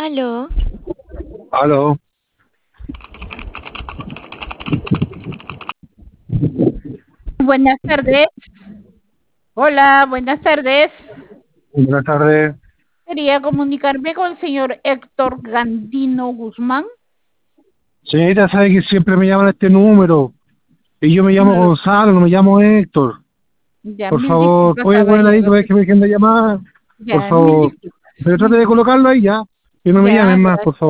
Aló, Aló, Buenas tardes. Hola, buenas tardes. buenas tardes. Quería comunicarme con el señor Héctor Gandino Guzmán. Señorita, sabe que siempre me llaman a este número. Y yo me llamo No lo- Gonzalo, no me llamo Héctor. Ya, Por mil favor, disculpas, puede poner ahí caballero. cada vez que me dejen de llamar. Por Ya, mil favor. disculpas. Pero trate Mil de disculpas. colocarlo ahí ya. Que no me Ya, llamen más, por gracias. favor.